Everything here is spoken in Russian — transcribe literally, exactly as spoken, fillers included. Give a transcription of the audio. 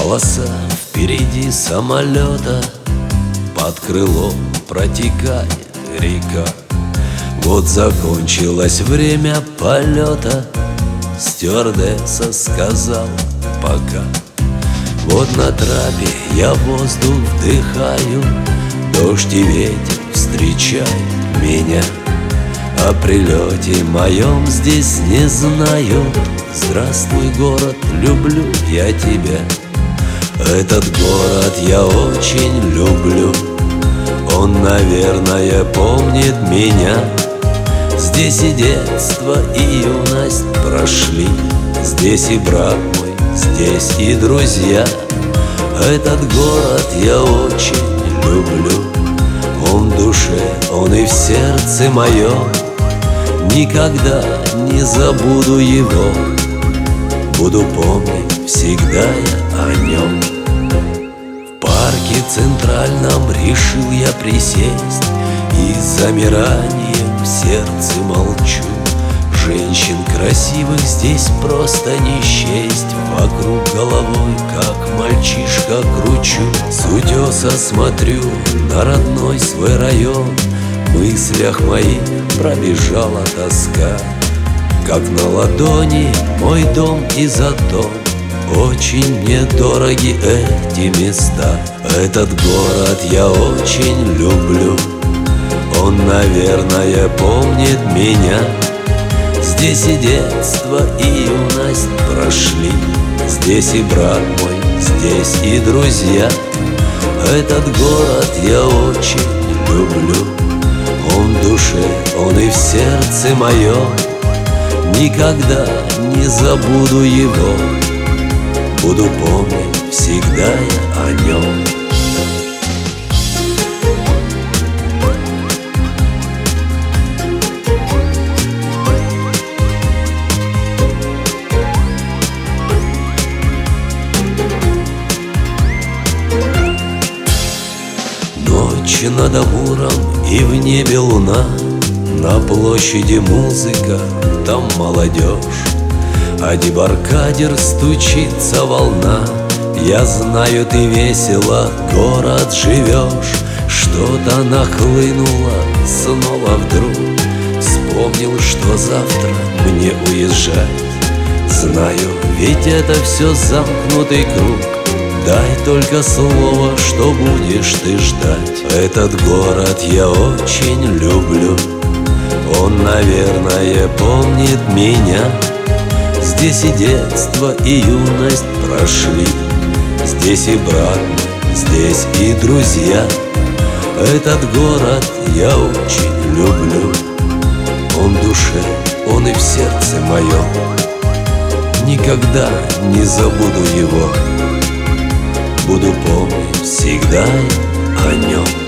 Полоса впереди самолета, под крылом протекает река. Вот закончилось время полета, стюардесса сказала пока. Вот на трапе я воздух вдыхаю, дождь и ветер встречают меня. О прилете моем здесь не знаю. Здравствуй, город, люблю я тебя. Этот город я очень люблю. Он, наверное, помнит меня. Здесь и детство, и юность прошли. Здесь и брат мой, здесь и друзья. Этот город я очень люблю. Он в душе, он и в сердце моем. Никогда не забуду его. Буду помнить всегда я о нем. В парке центральном решил я присесть, и с замиранием в сердце молчу. Женщин красивых здесь просто не счесть. Вокруг головой, как мальчишка, кручу. С утеса смотрю на родной свой район. В мыслях моих пробежала тоска. Как на ладони мой дом и затон. Очень мне дороги эти места. Этот город я очень люблю. Он, наверное, помнит меня. Здесь и детство, и юность прошли. Здесь и брат мой, здесь и друзья. Этот город я очень люблю. Он в душе, он и в сердце моем. Никогда не забуду его. Буду помнить всегда я о нем. Ночь над Амуром и в небе луна. На площади музыка, там молодежь. А дебаркадер стучится волна. Я знаю, ты весело город живешь. Что-то нахлынуло снова вдруг. Вспомнил, что завтра мне уезжать. Знаю, ведь это все замкнутый круг. Дай только слово, что будешь ты ждать. Этот город я очень люблю. Он, наверное, помнит меня. Здесь и детство, и юность прошли. Здесь и брат мой, здесь и друзья. Этот город я очень люблю. Он в душе, он и в сердце моем. Никогда не забуду его. Буду помнить всегда о нем.